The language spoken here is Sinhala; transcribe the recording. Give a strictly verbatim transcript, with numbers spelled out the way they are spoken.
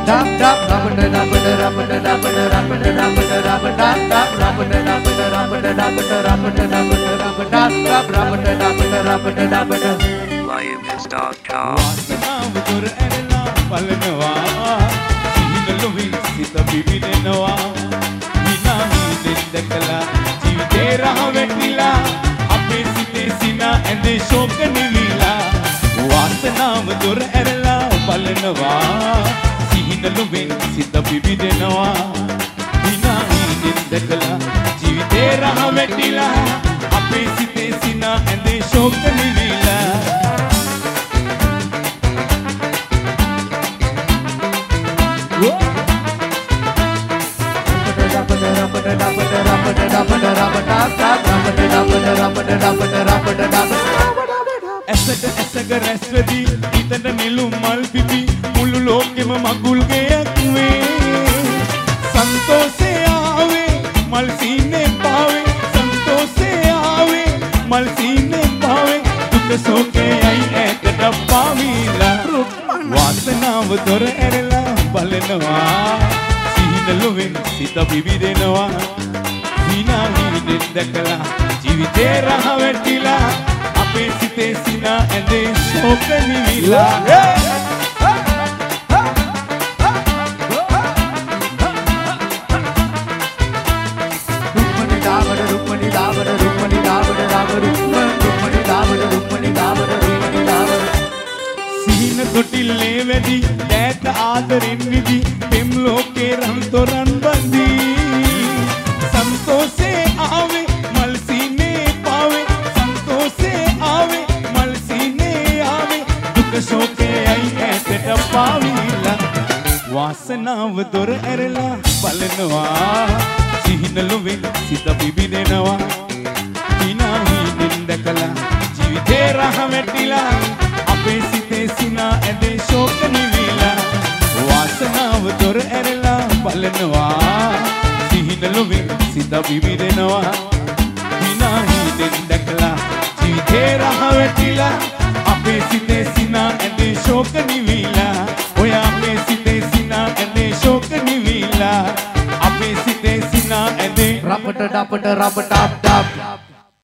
dap dap rabada rabada rabada rabada rabada rabada rabada dap rabada rabada rabada rabada rabada rabada rabada dap rabada rabada rabada rabada lions dot com වාසනාව දොර ඇරලා බලනවා සිහිනලුවින් සිත පිබිදෙනවා විනාහිදෙන් දැකලා ජීවිතේ රහ වැටිලා අපේ සිතේ සිනා ඇඳේ ශෝක නිවිලා වාසනාව දොර ඇරලා බලනවා සිහිනලුවින් සිත පිබිදෙනවා විනාහිදෙන් දැකලා ජීවිතේ රහ වැටිලා අපේ සිතේ සිනා ඇඳේ ශෝක නිවිලා ඇසට ඇසක රැස්වදී හිතට නිලුම් මල් පිපි මුළු ලෝකෙම මගුල් ගෙයක් වේ සන්තෝෂේ ආවේ මල් සීනේ පාවේ සන්තෝෂේ ආවේ මල් සීනේ පාවේ දුක සෝකේ අයි ඈතට පාවිලා වාසනාව දොර ඇරලා බලනවා සිහිනලුවෙන් සිත පිබිදෙනවා විනාහිදෙන් දැකලා ජීවිතේ රහ වැටිලා අපේ සිතේ සිනා ඇඳේ ශෝක නිවිලා රුක්මනි දාවඩ රුක්මනි දාවඩ රුක්මනි දාවඩ දාවඩ රුක්මනි දාවඩ රුක්මනි දාවඩ රුක්මනි දාවඩ සිහින තොටිල්ලේ වැඩි ඈත ආදරෙන් විදි පෙම් ලෝකේ රන් තොරන් බඳී සන්තෝෂේ ආවේ මල් සීනේ පාවේ සන්තෝෂේ ආවේ මල් සීනේ ආවේ දුක ශෝකේ අයි ඈතට පාවිලා වාසනාව දොර ඇරලා බලනවා සිහිනලුවෙන් සිත පිබිදෙනවා විනාහිදෙන් දැකලා ජීවිතේ රහ වැටිලා අපේ සිතේ සිනා ඇඳේ ශෝක නිවිලා වාසනාව දොර ඇරලා බලනවා සිහිනලුවෙන් සිත පිබිදෙනවා විනාහිදෙන් දැකලා ජීවිතේ රහ වැටිලා අපේ සිතේ සිනා ඇඳේ ශෝක නිවිලා ඔය අපේ සිතේ සිනා ඇඳේ ශෝක නිවිලා අපේ සිතේ සිනා ඇඳේ රපට ඩපට රප ටප් ටප්